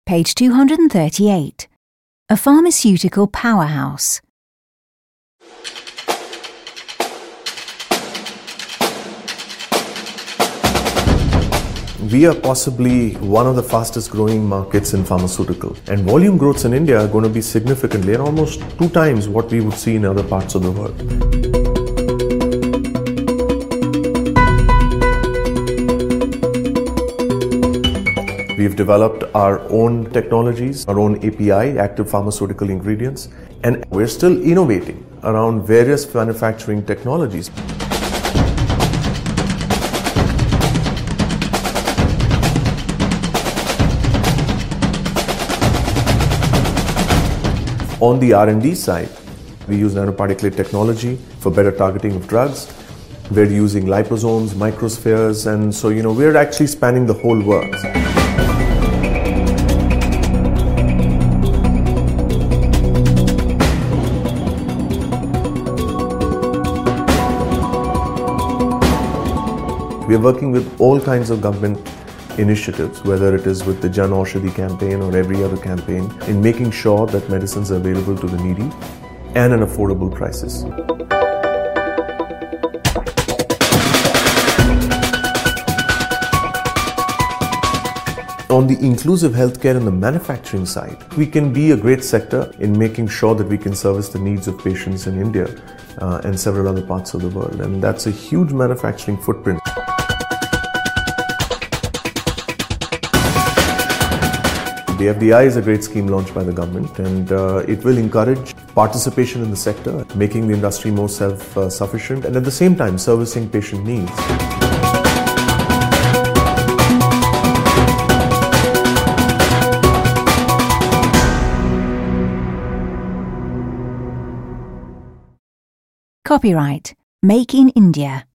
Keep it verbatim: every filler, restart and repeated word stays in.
Page two hundred thirty-eight. A pharmaceutical powerhouse. We are possibly one of the fastest growing markets in pharmaceutical, and volume growths in India are going to be significantly and almost two times what we would see in other parts of the world. We've developed our own technologies, our own A P I, active pharmaceutical ingredients, and we're still innovating around various manufacturing technologies. On the R and D side, we use nanoparticulate technology for better targeting of drugs. We're using liposomes, microspheres, and so, you know, we're actually spanning the whole works. We're working with all kinds of government initiatives, whether it is with the Jan Aushadhi campaign or every other campaign, in making sure that medicines are available to the needy and at affordable prices. On the inclusive healthcare and the manufacturing side, we can be a great sector in making sure that we can service the needs of patients in India uh, and several other parts of the world. And that's a huge manufacturing footprint. The F D I is a great scheme launched by the government, and uh, it will encourage participation in the sector, making the industry more self-sufficient and at the same time servicing patient needs. Copyright Make in India.